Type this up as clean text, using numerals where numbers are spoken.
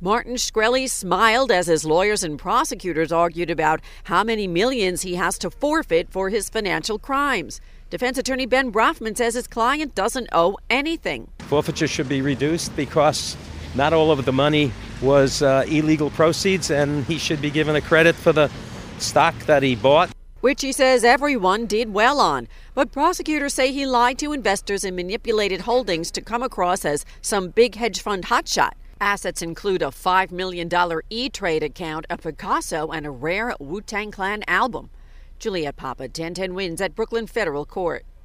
Martin Shkreli smiled as his lawyers and prosecutors argued about how many millions he has to forfeit for his financial crimes. Defense attorney Ben Brafman says his client doesn't owe anything. Forfeiture should be reduced because not all of the money was illegal proceeds, and he should be given a credit for the stock that he bought, which he says everyone did well on. But prosecutors say he lied to investors and manipulated holdings to come across as some big hedge fund hotshot. Assets include a $5 million E-Trade account, a Picasso, and a rare Wu-Tang Clan album. Juliette Papa, 1010 Wins at Brooklyn Federal Court.